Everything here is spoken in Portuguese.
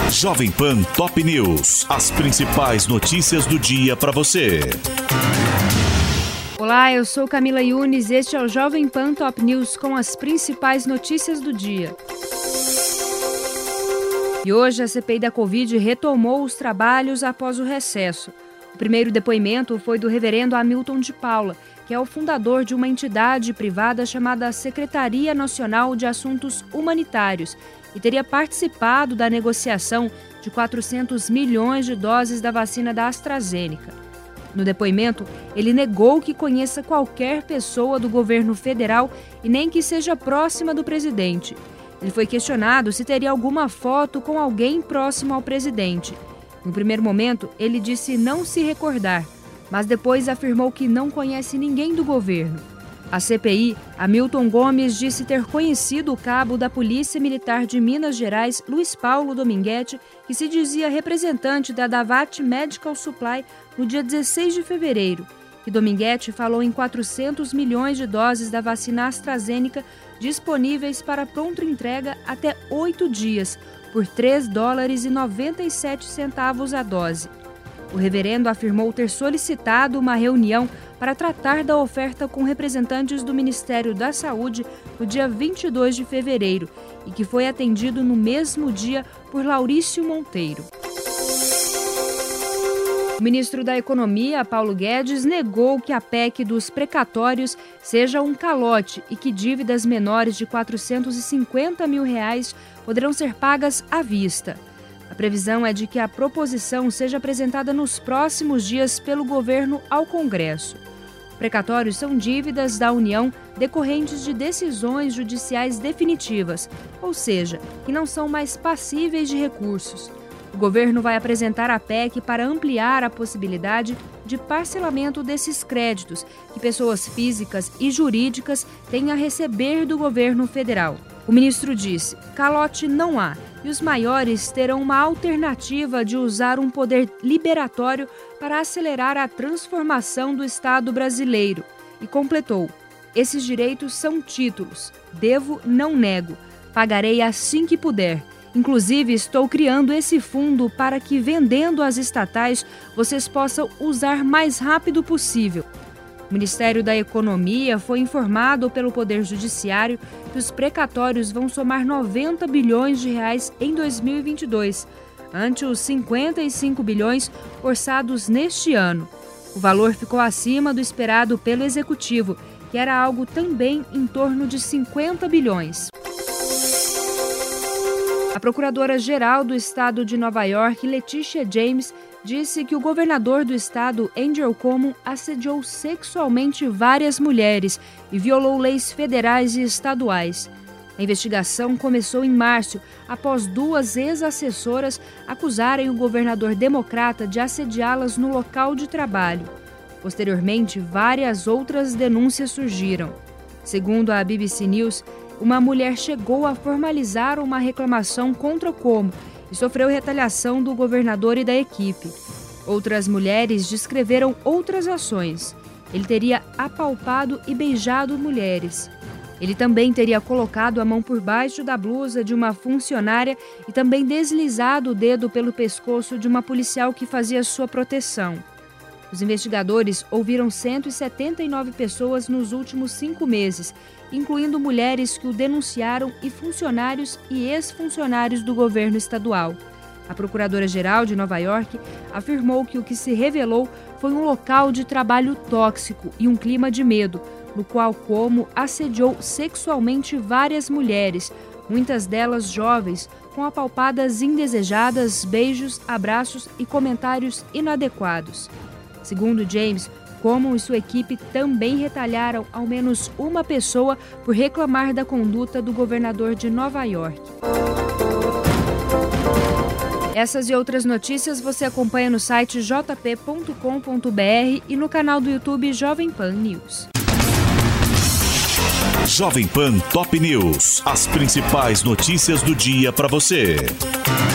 Jovem Pan Top News. As principais notícias do dia para você. Olá, eu sou Camila Yunes e este é o Jovem Pan Top News com as principais notícias do dia. E hoje a CPI da Covid retomou os trabalhos após o recesso. O primeiro depoimento foi do reverendo Hamilton de Paula, que é o fundador de uma entidade privada chamada Secretaria Nacional de Assuntos Humanitários e teria participado da negociação de 400 milhões de doses da vacina da AstraZeneca. No depoimento, ele negou que conheça qualquer pessoa do governo federal e nem que seja próxima do presidente. Ele foi questionado se teria alguma foto com alguém próximo ao presidente. No primeiro momento, ele disse não se recordar, mas depois afirmou que não conhece ninguém do governo. A CPI, Hamilton Gomes disse ter conhecido o cabo da Polícia Militar de Minas Gerais, Luiz Paulo Dominguete, que se dizia representante da Davat Medical Supply no dia 16 de fevereiro. Que Dominguete falou em 400 milhões de doses da vacina AstraZeneca disponíveis para pronta entrega até 8 dias, por $3,97 a dose. O reverendo afirmou ter solicitado uma reunião para tratar da oferta com representantes do Ministério da Saúde no dia 22 de fevereiro e que foi atendido no mesmo dia por Laurício Monteiro. O ministro da Economia, Paulo Guedes, negou que a PEC dos precatórios seja um calote e que dívidas menores de R$450 mil poderão ser pagas à vista. A previsão é de que a proposição seja apresentada nos próximos dias pelo governo ao Congresso. Precatórios são dívidas da União decorrentes de decisões judiciais definitivas, ou seja, que não são mais passíveis de recursos. O governo vai apresentar a PEC para ampliar a possibilidade de parcelamento desses créditos que pessoas físicas e jurídicas têm a receber do governo federal. O ministro disse: calote não há e os maiores terão uma alternativa de usar um poder liberatório para acelerar a transformação do Estado brasileiro. E completou: esses direitos são títulos. Devo, não nego. Pagarei assim que puder. Inclusive, estou criando esse fundo para que, vendendo as estatais, vocês possam usar mais rápido possível. O Ministério da Economia foi informado pelo Poder Judiciário que os precatórios vão somar R$90 bilhões em 2022, ante os 55 bilhões orçados neste ano. O valor ficou acima do esperado pelo Executivo, que era algo também em torno de 50 bilhões. A procuradora-geral do estado de Nova York, Letitia James, disse que o governador do estado, Andrew Cuomo, assediou sexualmente várias mulheres e violou leis federais e estaduais. A investigação começou em março, após 2 ex-assessoras acusarem o governador democrata de assediá-las no local de trabalho. Posteriormente, várias outras denúncias surgiram. Segundo a BBC News, uma mulher chegou a formalizar uma reclamação contra Cuomo e sofreu retaliação do governador e da equipe. Outras mulheres descreveram outras ações. Ele teria apalpado e beijado mulheres. Ele também teria colocado a mão por baixo da blusa de uma funcionária e também deslizado o dedo pelo pescoço de uma policial que fazia sua proteção. Os investigadores ouviram 179 pessoas nos últimos 5 meses, incluindo mulheres que o denunciaram e funcionários e ex-funcionários do governo estadual. A Procuradora-Geral de Nova York afirmou que o que se revelou foi um local de trabalho tóxico e um clima de medo, no qual Cuomo assediou sexualmente várias mulheres, muitas delas jovens, com apalpadas indesejadas, beijos, abraços e comentários inadequados. Segundo James, Cuomo e sua equipe também retalharam ao menos uma pessoa por reclamar da conduta do governador de Nova York. Essas e outras notícias você acompanha no site jp.com.br e no canal do YouTube Jovem Pan News. Jovem Pan Top News. As principais notícias do dia para você.